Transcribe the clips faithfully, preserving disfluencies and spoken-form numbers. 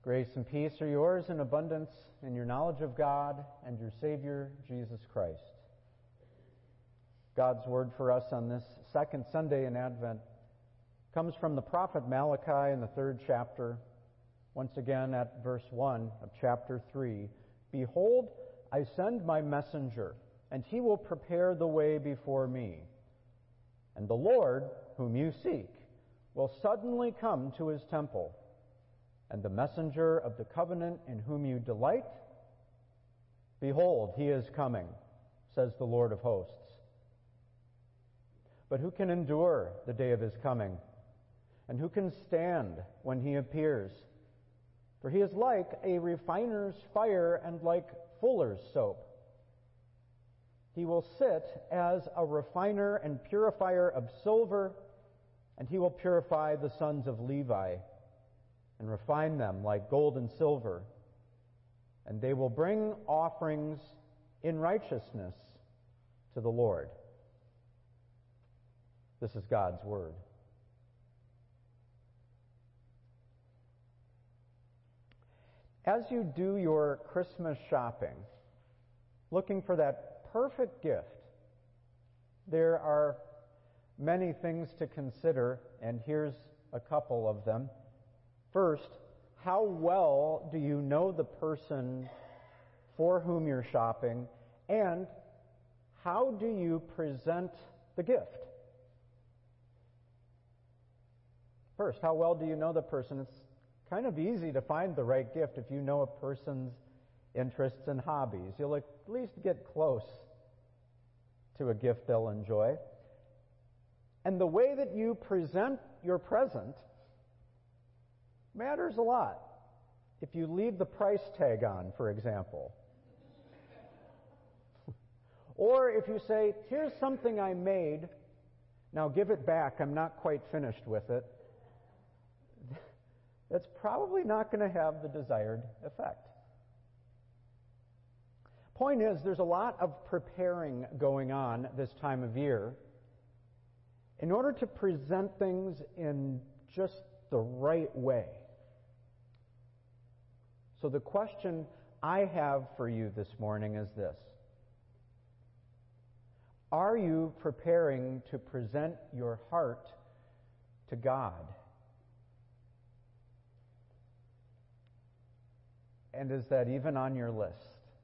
Grace and peace are yours in abundance in your knowledge of God and your Savior, Jesus Christ. God's word for us on this second Sunday in Advent comes from the prophet Malachi in the third chapter, once again at verse one of chapter three. Behold, I send my messenger, and he will prepare the way before me. And the Lord, whom you seek, will suddenly come to his temple. And the messenger of the covenant in whom you delight, behold, he is coming, says the Lord of hosts. But who can endure the day of his coming? And who can stand when he appears? For he is like a refiner's fire and like fuller's soap. He will sit as a refiner and purifier of silver, and he will purify the sons of Levi and refine them like gold and silver. And they will bring offerings in righteousness to the Lord. This is God's word. As you do your Christmas shopping, looking for that perfect gift, there are many things to consider, and here's a couple of them. First, how well do you know the person for whom you're shopping, and how do you present the gift? First, how well do you know the person? It's kind of easy to find the right gift if you know a person's interests and hobbies. You'll at least get close to a gift they'll enjoy. And the way that you present your present matters a lot. If you leave the price tag on, for example. Or if you say, here's something I made, now give it back, I'm not quite finished with it. That's probably not going to have the desired effect. Point is, there's a lot of preparing going on this time of year in order to present things in just the right way. So the question I have for you this morning is this: are you preparing to present your heart to God? And is that even on your list?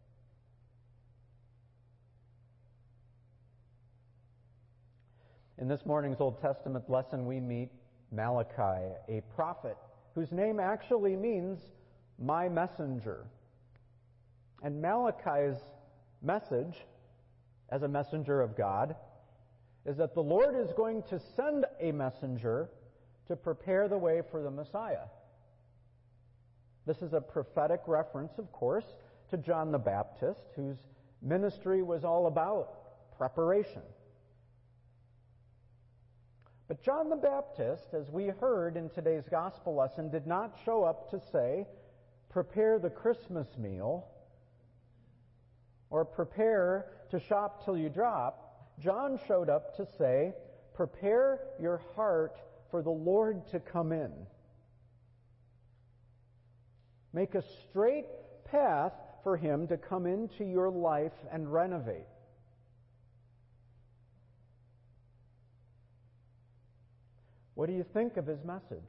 In this morning's Old Testament lesson, we meet Malachi, a prophet whose name actually means my messenger. And Malachi's message, as a messenger of God, is that the Lord is going to send a messenger to prepare the way for the Messiah. This is a prophetic reference, of course, to John the Baptist, whose ministry was all about preparation. But John the Baptist, as we heard in today's gospel lesson, did not show up to say, prepare the Christmas meal, or prepare to shop till you drop. John showed up to say, prepare your heart for the Lord to come in. Make a straight path for him to come into your life and renovate. What do you think of his message?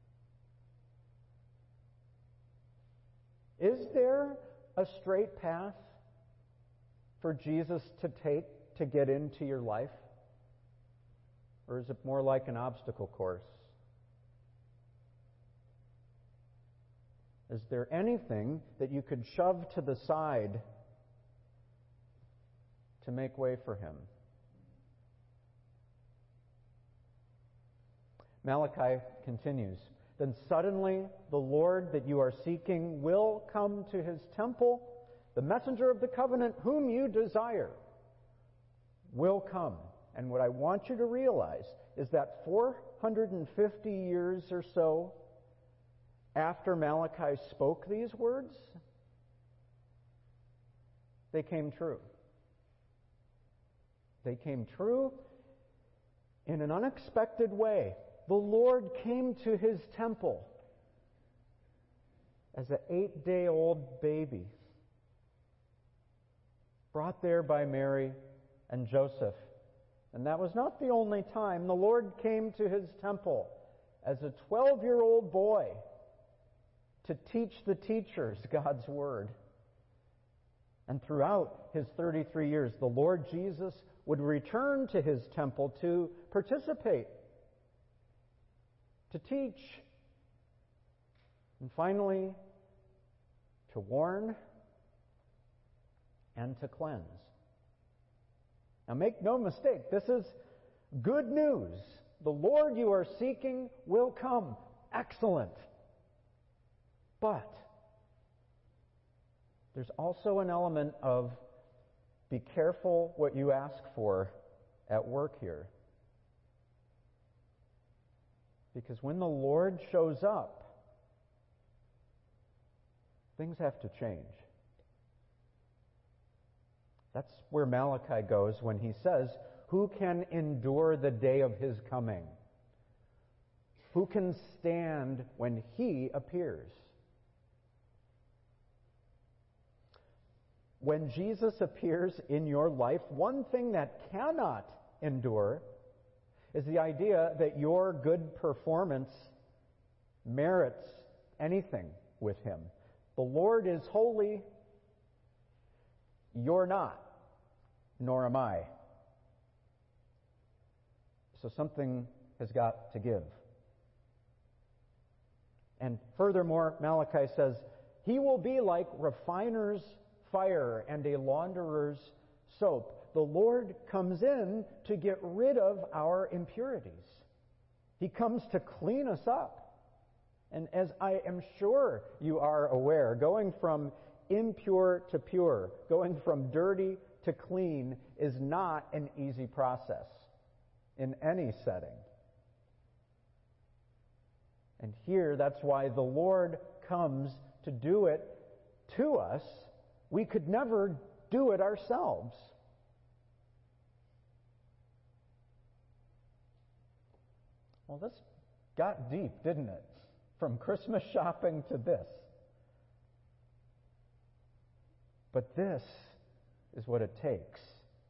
Is there a straight path for Jesus to take to get into your life? Or is it more like an obstacle course? Is there anything that you could shove to the side to make way for him? Malachi continues, then suddenly the Lord that you are seeking will come to his temple. The messenger of the covenant whom you desire will come. And what I want you to realize is that four hundred fifty years or so after Malachi spoke these words, they came true. They came true in an unexpected way. The Lord came to his temple. as an eight-day-old baby, brought there by Mary and Joseph. And that was not the only time. The Lord came to his temple as a twelve-year-old boy to teach the teachers God's Word. And throughout his thirty-three years, the Lord Jesus would return to his temple to participate, to teach, and finally, to warn and to cleanse. Now make no mistake, this is good news. The Lord you are seeking will come. Excellent. But there's also an element of be careful what you ask for at work here. Because when the Lord shows up, things have to change. That's where Malachi goes when he says, who can endure the day of his coming? Who can stand when he appears? When Jesus appears in your life, one thing that cannot endure is the idea that your good performance merits anything with him. The Lord is holy. You're not, nor am I. So something has got to give. And furthermore, Malachi says, he will be like refiner's fire and a launderer's soap. The Lord comes in to get rid of our impurities. He comes to clean us up. And as I am sure you are aware, going from impure to pure, going from dirty to clean is not an easy process in any setting. And here, that's why the Lord comes to do it to us. We could never do it ourselves. Well, this got deep, didn't it? From Christmas shopping to this. But this is what it takes.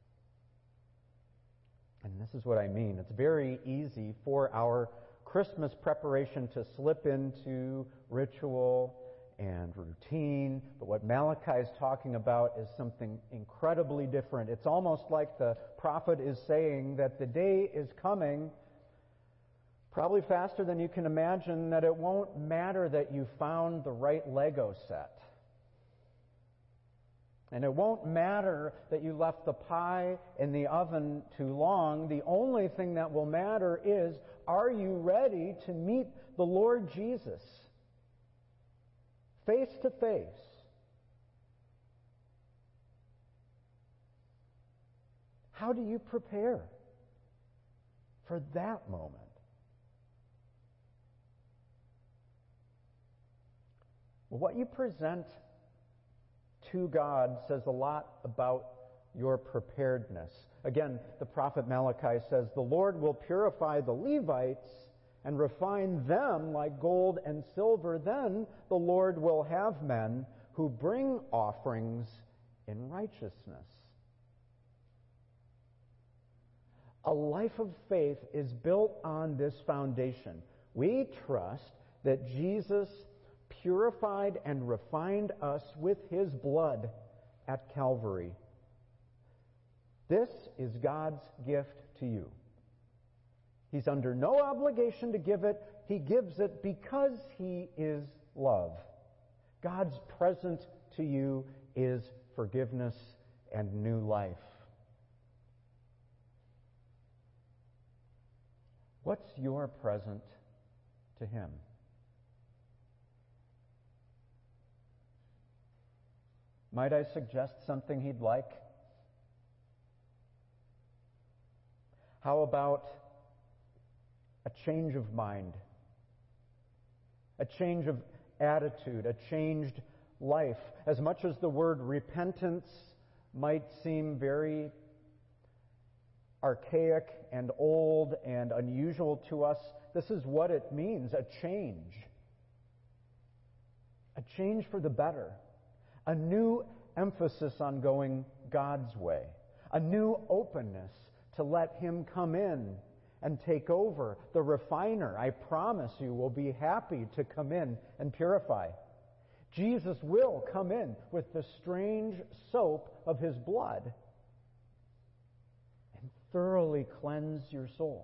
And this is what I mean. It's very easy for our Christmas preparation to slip into ritual and routine. But what Malachi is talking about is something incredibly different. It's almost like the prophet is saying that the day is coming, probably faster than you can imagine, that it won't matter that you found the right Lego set. And it won't matter that you left the pie in the oven too long. The only thing that will matter is, are you ready to meet the Lord Jesus face to face? How do you prepare for that moment? Well, what you present to God says a lot about your preparedness. Again, the prophet Malachi says, the Lord will purify the Levites and refine them like gold and silver. Then the Lord will have men who bring offerings in righteousness. A life of faith is built on this foundation. We trust that Jesus purified and refined us with his blood at Calvary. This is God's gift to you. He's under no obligation to give it. He gives it because he is love. God's present to you is forgiveness and new life. What's your present to him? Might I suggest something he'd like? How about a change of mind? A change of attitude, a changed life. As much as the word repentance might seem very archaic and old and unusual to us, this is what it means, a change. A a change for the better, a new emphasis on going God's way, a new openness to let Him come in and take over. The refiner, I promise you, will be happy to come in and purify. Jesus will come in with the strange soap of His blood and thoroughly cleanse your soul.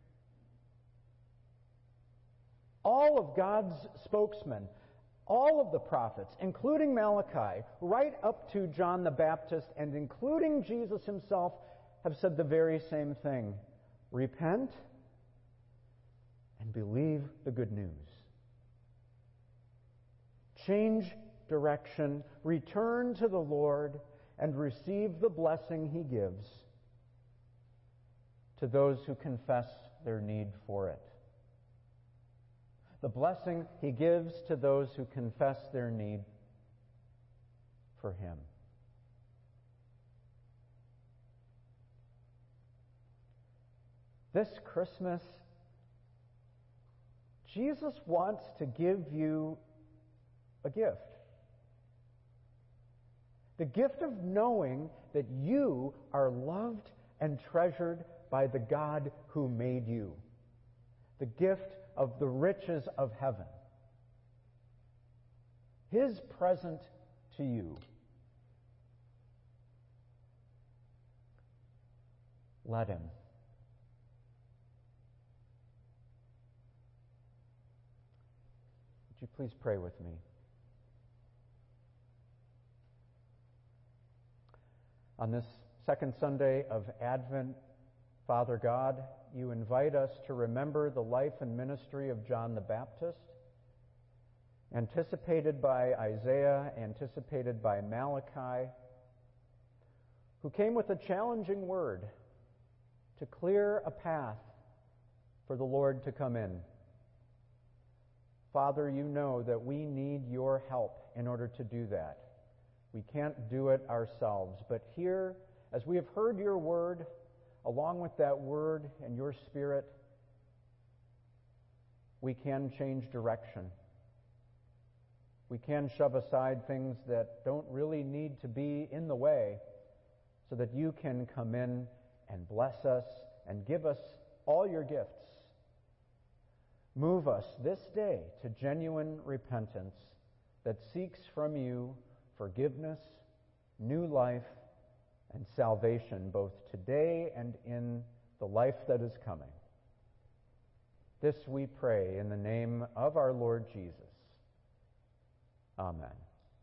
All of God's spokesmen, all of the prophets, including Malachi, right up to John the Baptist, and including Jesus Himself, have said the very same thing. Repent and believe the good news. Change direction, return to the Lord, and receive the blessing He gives to those who confess their need for it. The blessing He gives to those who confess their need for Him. This Christmas, Jesus wants to give you a gift. The gift of knowing that you are loved and treasured by the God who made you. The gift of the riches of heaven. His present to you. Let Him. Would you please pray with me? On this second Sunday of Advent, Father God, You invite us to remember the life and ministry of John the Baptist, anticipated by Isaiah, anticipated by Malachi, who came with a challenging word to clear a path for the Lord to come in. Father, You know that we need Your help in order to do that. We can't do it ourselves. But here, as we have heard Your word, along with that word and Your Spirit, we can change direction. We can shove aside things that don't really need to be in the way so that You can come in and bless us and give us all Your gifts. Move us this day to genuine repentance that seeks from You forgiveness, new life, and salvation, both today and in the life that is coming. This we pray in the name of our Lord Jesus. Amen.